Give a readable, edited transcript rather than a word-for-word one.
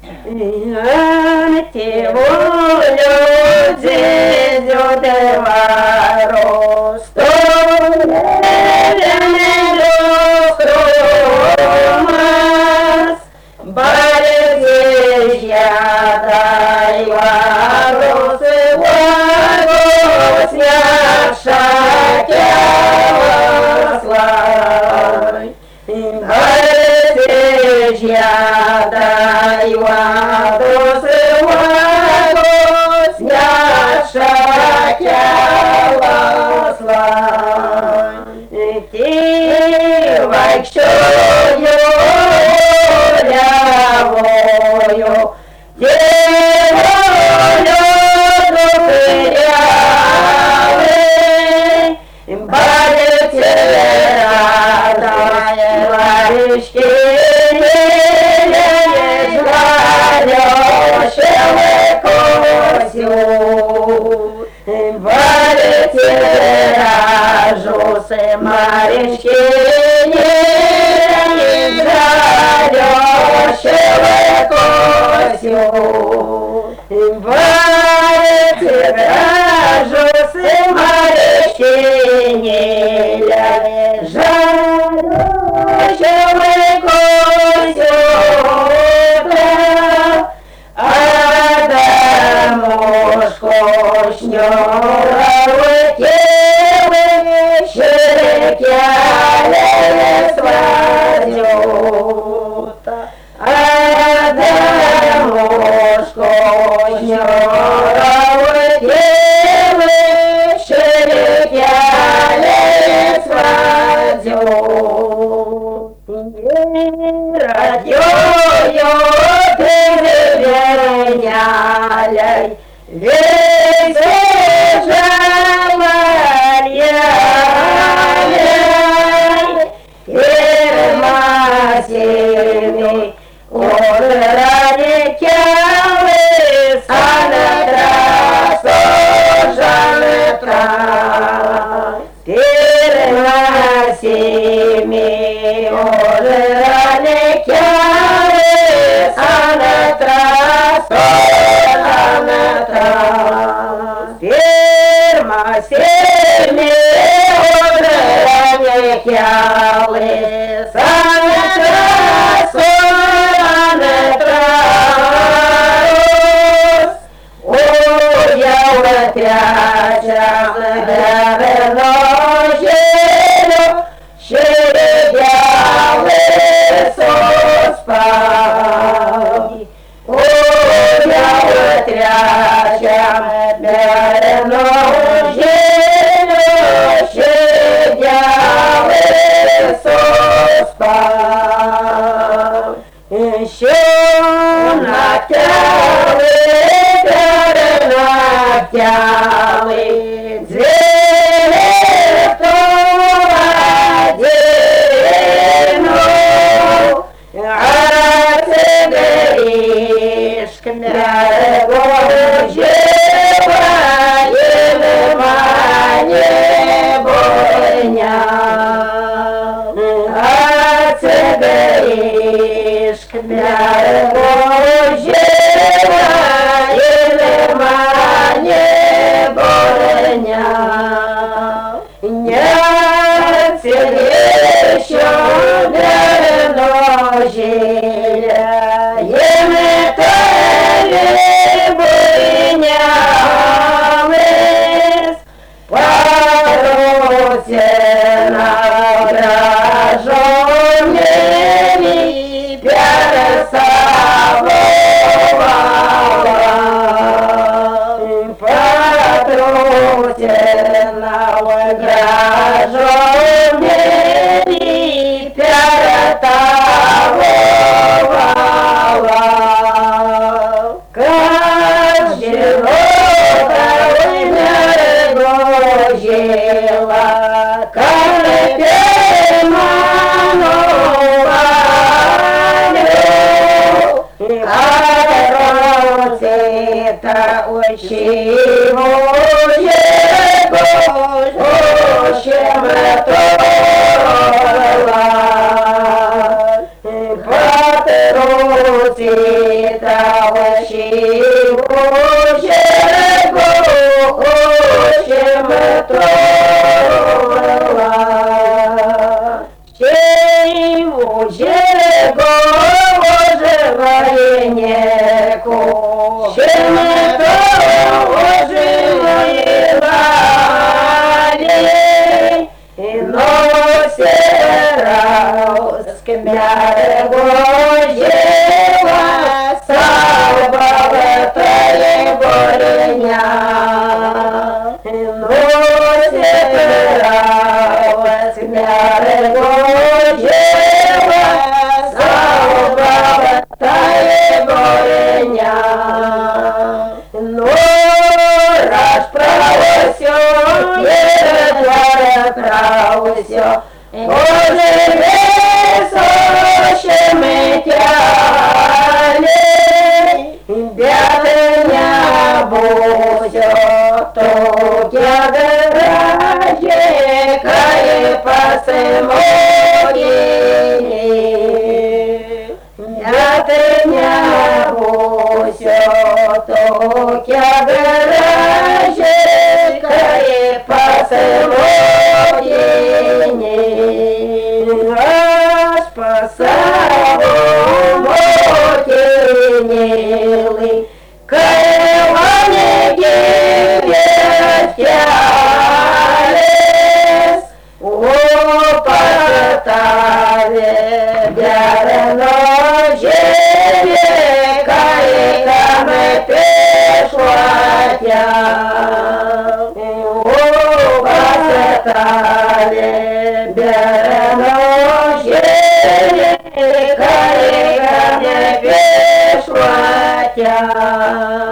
Ante volio Gesù devaro stole mas Barezia dai varos vagos Яшакяваслай Барезия dai varos vagos Яшакяваслай Ти vaikščiojo Лявою Діволю допиряли Баліці радає варішки Жгалю шеликосю Баліці ражу се марішки Шеликосю, Варите вражу си марещині Жару шеликосю Адамушко шньора летіли Ширикяли свадюта Адамушко шньора летіли Ширикяли свадюта Радьою перевеняляй Весь жаларяляй Кермасими Орали кялы санатра сожалетра Кермасими Орали кялы санатра сожалетра Кермасими Орали кялы санатра світалощі Божого очима тровила. Чим у Божого оживає неко, чим того живої валі, і носера скмярого жива, салбаватає бореня. І носера скмярого жива, салбаватає бореня. Нора справосьо, двора правосьо, оживе сощемитяли, бятеня бузьо, то тяграje, кає пасемогіні. Бятеня бузьо, то тяграje, кає пасемогіні. Аж пасаво мотінили, кайлани дів'ятялес, у патаві бярено жевє, кайками пішлатя. У патаві бярено жевє, кайками пішлатя.